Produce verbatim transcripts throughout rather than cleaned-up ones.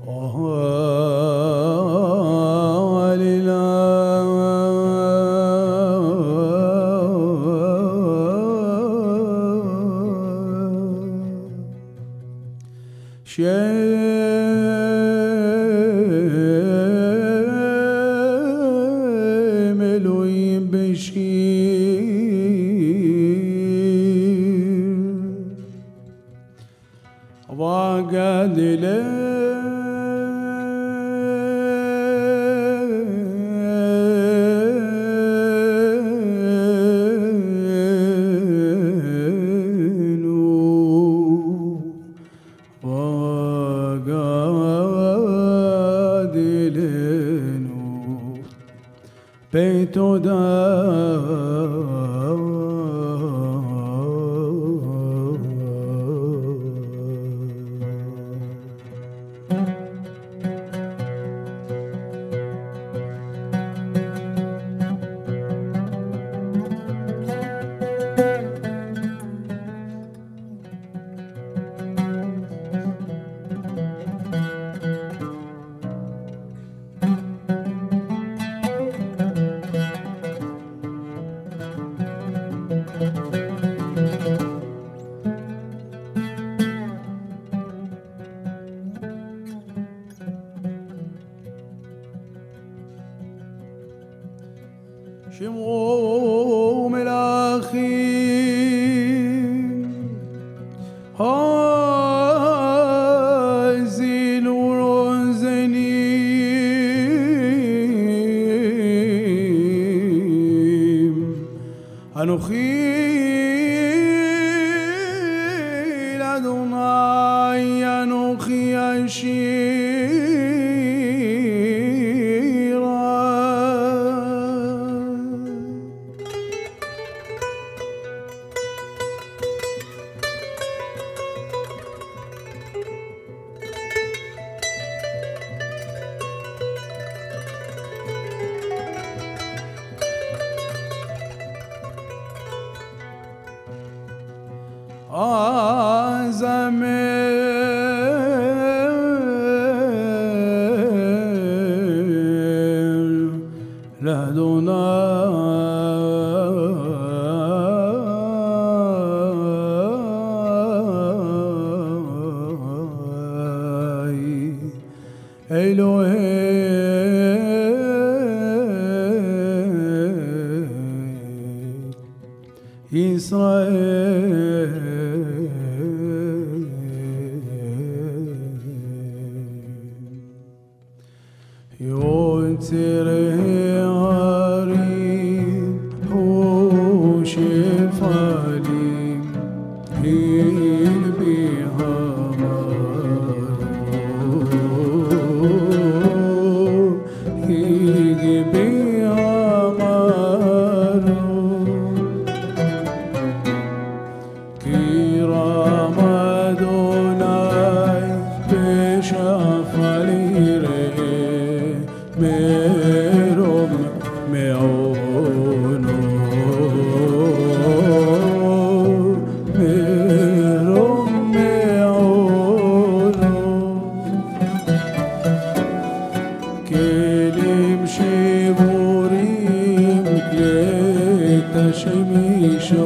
شامل ويبشير وقعد بيتو دار شموم الأخير هازل ورزنيم أنوخي لدناي أنوخي أشير أزمر لدناي إلهي إسرائيل يوتري عريض وشفالي هيل بها مارو هيل بها مارو كرام أدوناي بشفالي ميروم ميعونو ميروم ميعونو كلم شبوريم كليتا شميشو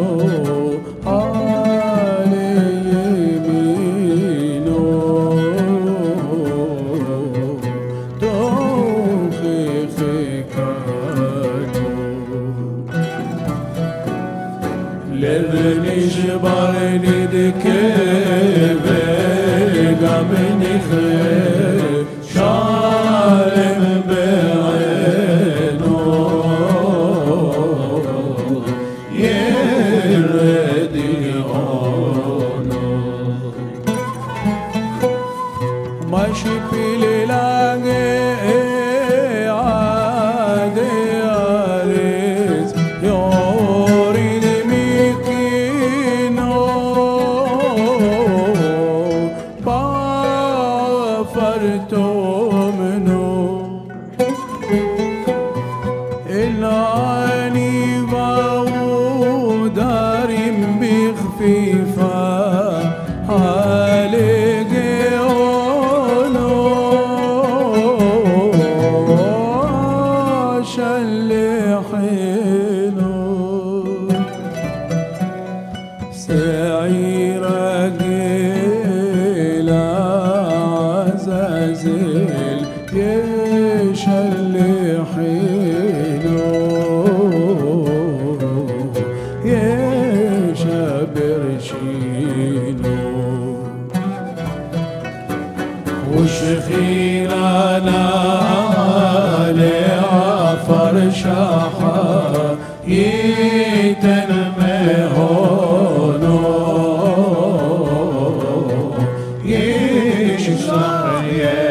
لبني جبرني دكيبه قامني خير شالم بعينو يردي عونو ماشي في ليلاقي عادي عريس يوري العاني باو دارم بخفيفة عليك عونو مازل يشلحينو يشبرشينو وشخيرانا لعفر شاحا يتنمي هونو يشخيرانا